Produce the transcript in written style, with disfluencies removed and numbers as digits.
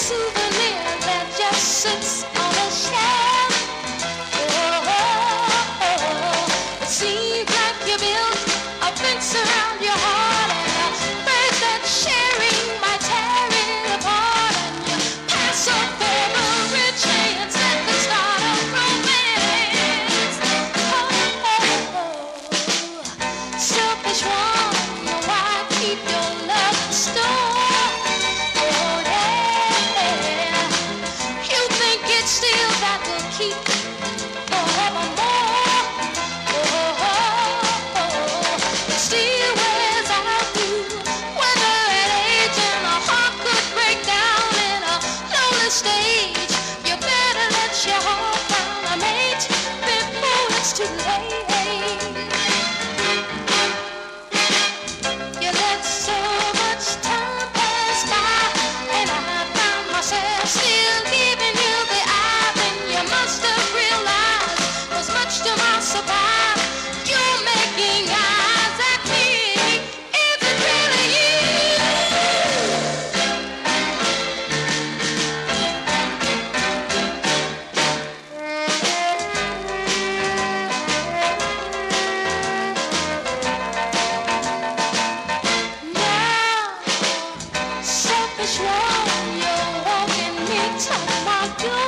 souvenir that just sits on a shelf. Oh, it seems like you built a fence around your heart, and the birds that sharing might tear it apart, and you pass up every chance at the start of romance. Selfish one, why keep your love in store? Oh yeah, you think it's still that will keep forevermore. It still wears out you, whether at age and a heart could break down in a lonely stage. You better let your heart find a mate before it's too late. You let so much time pass by, and I found myself still giving you the eye. Then you must have realized, 'cause much to my surprise, you're making eyes at me. Is it really you? Now, selfish one, you're walking me to my door.